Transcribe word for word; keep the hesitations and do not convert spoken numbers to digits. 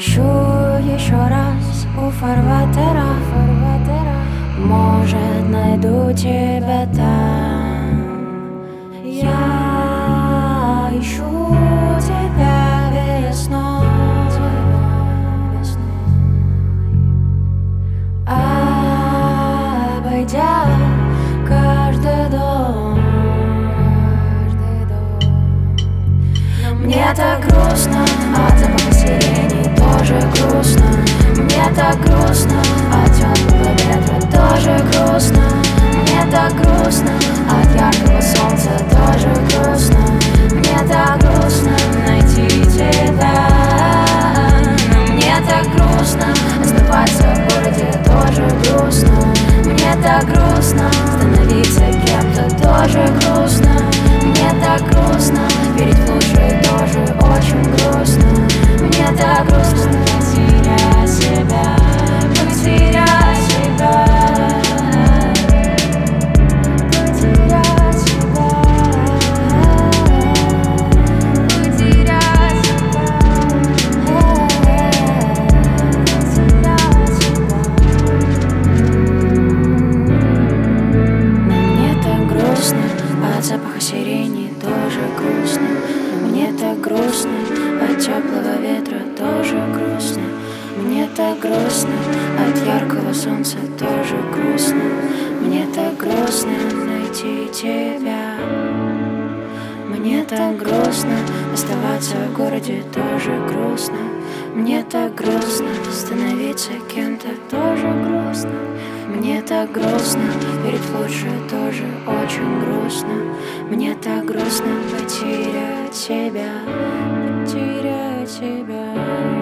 Ищу еще раз у фарватера, может, найду тебя там. Я ищу тебя весной, обойдя каждый дом. Мне так грустно от запаха сирени, тоже грустно. Мне так грустно от теплого ветра, тоже грустно. Мне так грустно от яркого солнца, тоже грустно. Мне так грустно найти тебя. Мне так грустно оставаться в городе, тоже грустно. Мне так грустно становиться кем-то, тоже грустно. Мне так грустно верить в лучшее, тоже очень грустно. Мне так грустно потерять себя, потерять себя, потерять себя, потерять себя, потерять себя. Мне так грустно от запаха сирени, тоже грустно. Мне так грустно от теплого ветра, тоже грустно. Мне так грустно от яркого солнца, тоже грустно. Мне так грустно найти тебя. Мне так грустно оставаться в городе, тоже грустно. Мне так грустно становиться кем-то, тоже грустно. Мне так грустно верить в лучшее, тоже очень грустно. Мне так грустно потерять себя, потерять себя.